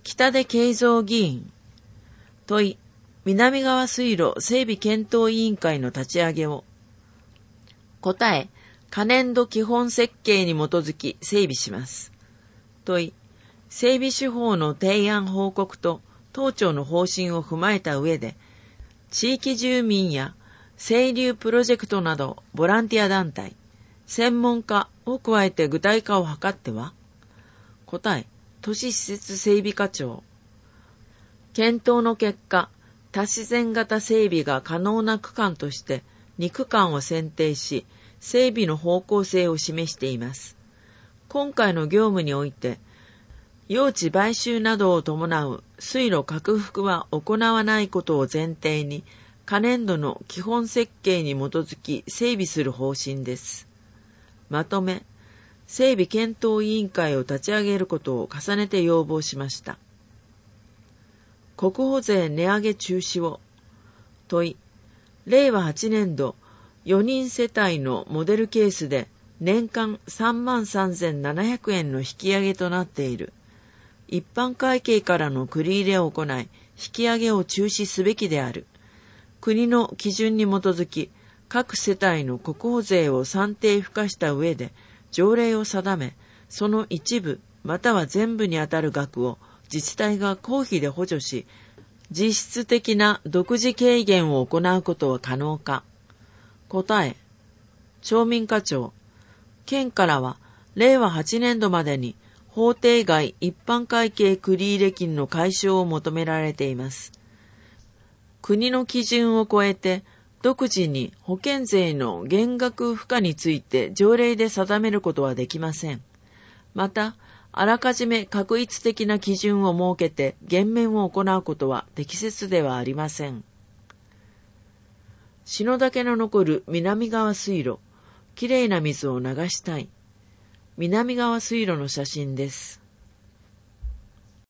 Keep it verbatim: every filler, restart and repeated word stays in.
北出慶三議員。問い、南側水路整備検討委員会の立ち上げを。答え、可年度基本設計に基づき整備します。問い、整備手法の提案報告と当庁の方針を踏まえた上で、地域住民や清流プロジェクトなどボランティア団体、専門家を加えて具体化を図っては。答え、都市施設整備課長。検討の結果、多自然型整備が可能な区間としてに区間を選定し、整備の方向性を示しています。今回の業務において、用地買収などを伴う水路拡幅は行わないことを前提に、可年度の基本設計に基づき整備する方針です。まとめ、整備検討委員会を立ち上げることを重ねて要望しました。国保税値上げ中止を。問い、れいわはちねんどよにん世帯のモデルケースで年間さんまんさんぜんななひゃくえんの引き上げとなっている。一般会計からの繰り入れを行い、引き上げを中止すべきである。国の基準に基づき、各世帯の国保税を算定付加した上で、条例を定め、その一部または全部にあたる額を自治体が公費で補助し、実質的な独自軽減を行うことは可能か。答え、町民課長。県からは、れいわはちねんどまでに法定外一般会計繰入金の解消を求められています。国の基準を超えて、独自に保険税の減額付加について条例で定めることはできません。また、あらかじめ画一的な基準を設けて減免を行うことは適切ではありません。篠岳の残る南側水路、きれいな水を流したい。南側水路の写真です。